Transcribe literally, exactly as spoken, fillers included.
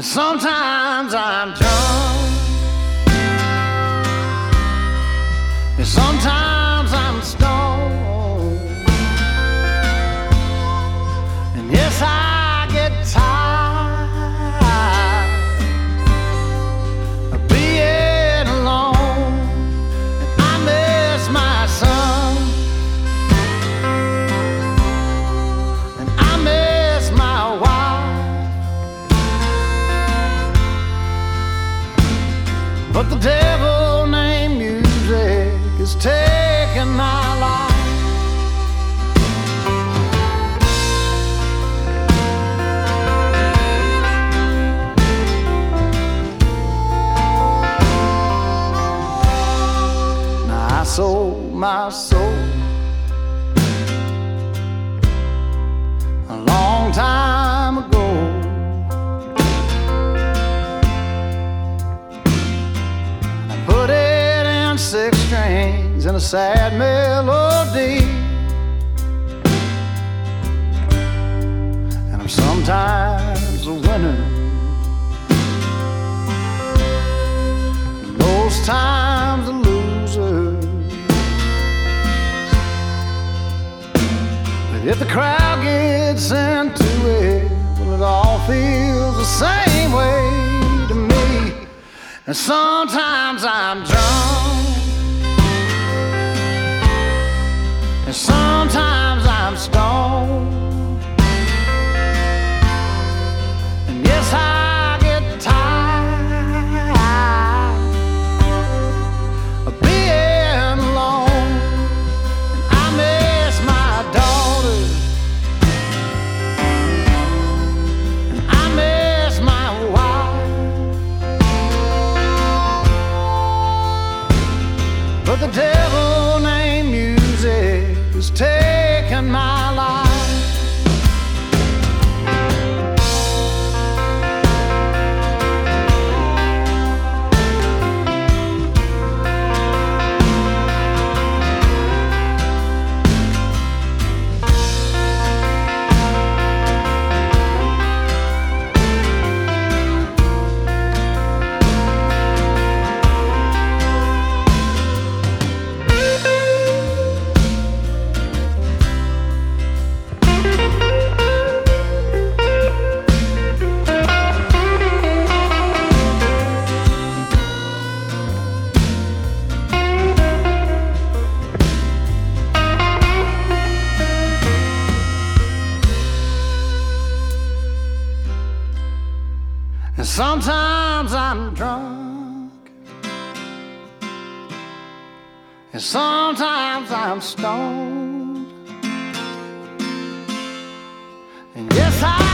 and sometimes I'm drunk, and sometimes I'm stoned, and yes, I get tired of being alone, and I miss my son, and I miss my wife. But the devil named music is taking my life. Now I sold my soul a long time ago. Put it in six strings and a sad melody, and I'm sometimes a winner, and most times a loser. But if the crowd gets into it, well, it all feels the same way to me. And sometimes I'm drunk, and sometimes I'm stoned, and yes, I get tired of being alone, and I miss my daughter, and I miss my wife. But the devil named music is taking my life. And sometimes I'm drunk, and sometimes I'm stoned, and yes, I